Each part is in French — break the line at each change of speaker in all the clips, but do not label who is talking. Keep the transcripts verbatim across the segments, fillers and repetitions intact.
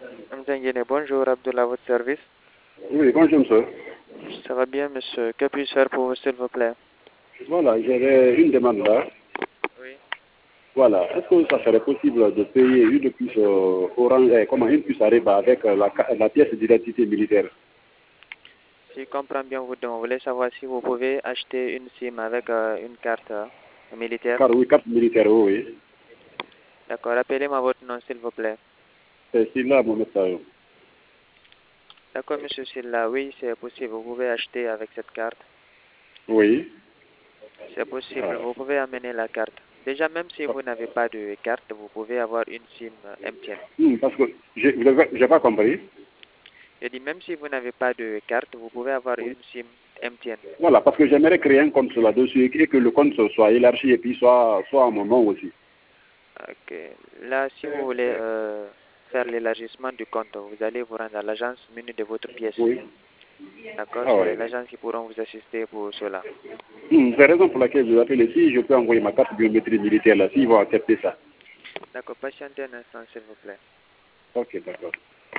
Mzengene, bonjour, Abdullah, votre service.
Oui, bonjour monsieur.
Ça va bien, monsieur. Que puis-je faire pour vous, s'il vous plaît?
Voilà, j'avais une demande là.
Oui.
Voilà, est-ce que ça serait possible de payer une puce euh, orange, eh, comment, une puce Ariba avec euh, la, ca- la pièce d'identité militaire?
Si je comprends bien votre demande, vous voulez savoir si vous pouvez acheter une SIM avec euh, une carte euh, militaire.
Car oui, carte militaire, oui. oui.
D'accord, rappelez-moi votre nom, s'il vous plaît.
C'est là mon message.
D'accord, monsieur Silla, oui, c'est possible. Vous pouvez acheter avec cette carte.
Oui.
C'est possible.
Ah.
Vous pouvez amener la carte. Déjà, même si vous n'avez pas de carte, vous pouvez avoir une SIM euh, M T N.
Hmm, parce que j'ai vous avez- j'ai pas compris.
Je dis, même si vous n'avez pas de carte, vous pouvez avoir une SIM M T N.
Voilà, parce que j'aimerais créer un compte là-dessus et que le compte soit élargi et puis soit, soit à mon nom aussi.
Ok. Là, si vous voulez euh, faire l'élargissement du compte, vous allez vous rendre à l'agence munie de votre pièce.
Oui.
D'accord,
Ah
c'est
ouais.
l'agence qui pourront vous assister pour cela.
Hmm, c'est la raison pour laquelle je vous appelle ici. Je peux envoyer ma carte biométrie militaire là, s'ils vont accepter ça.
D'accord, patientez un instant, s'il vous plaît.
Ok, d'accord.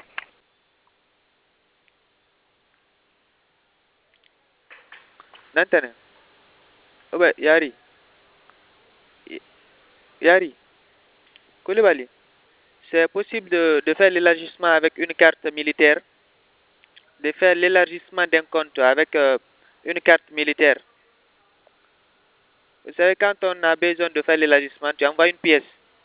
Nantane. Oh ben, Yari. Y- Yari. Koulibaly. C'est possible de, de faire l'élargissement avec une carte militaire, de faire l'élargissement d'un compte avec euh, une carte militaire. Vous savez, quand on a besoin de faire l'élargissement, tu envoies une pièce.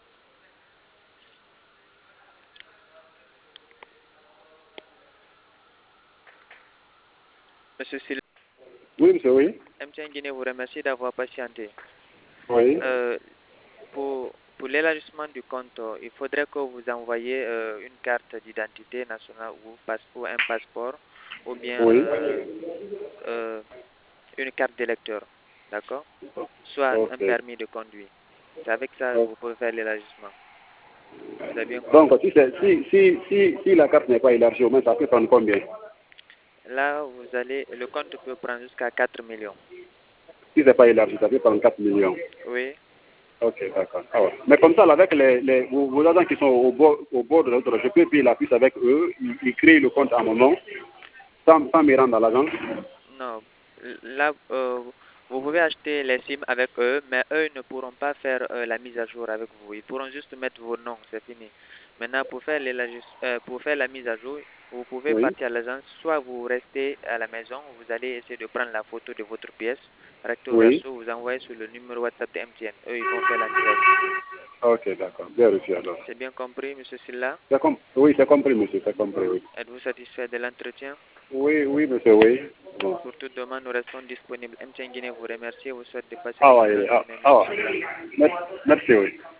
Monsieur Sil,
Oui, monsieur, oui.
M T N Guinée vous remercie d'avoir patienté.
Oui.
Euh, pour pour l'élargissement du compte, euh, il faudrait que vous envoyiez euh, une carte d'identité nationale ou, passe, ou un passeport ou bien
Oui.
euh, euh, une carte d'électeur, d'accord? Soit un
Ok.
permis de conduire. C'est avec ça que
Ok.
vous pouvez faire l'élargissement. Vous avez bien
Donc,
compris?
si, c'est- si, si, si, si la carte n'est pas élargie, au moins, ça peut prendre combien?
Là, vous allez, le compte peut prendre jusqu'à quatre millions.
Si ce n'est pas élargi, ça peut prendre quatre millions.
Oui,
Ok, d'accord. Ah ouais. Mais comme ça, là, avec les, les, vos, vos agents qui sont au bord, au bord de l'autre, je peux payer la puce avec eux, ils, ils créent le compte à mon nom, sans, sans me rendre à l'agence.
non. Là, euh, vous pouvez acheter les SIM avec eux, mais eux ne pourront pas faire euh, la mise à jour avec vous. Ils pourront juste mettre vos noms, c'est fini. Maintenant, pour faire, euh, pour faire la mise à jour, vous pouvez
Oui.
partir à l'agence, soit vous restez à la maison, vous allez essayer de prendre la photo de votre pièce, recto
Oui.
verso, vous envoyez sur le numéro WhatsApp de M T N. Eux, ils vont faire la mise à jour.
Ok, d'accord. Bien reçu alors.
C'est bien compris, monsieur Silla?
C'est com- oui, c'est compris, monsieur, c'est compris, oui.
Êtes-vous satisfait de l'entretien?
Oui, oui, monsieur, oui. Bon.
Pour toute demande, nous restons disponibles. M T N Guinée vous remercie et vous souhaite de passer une
Ah ouais,
excellente
ah,
journée,
ah
monsieur
ouais.
Silla.
Merci, merci, oui.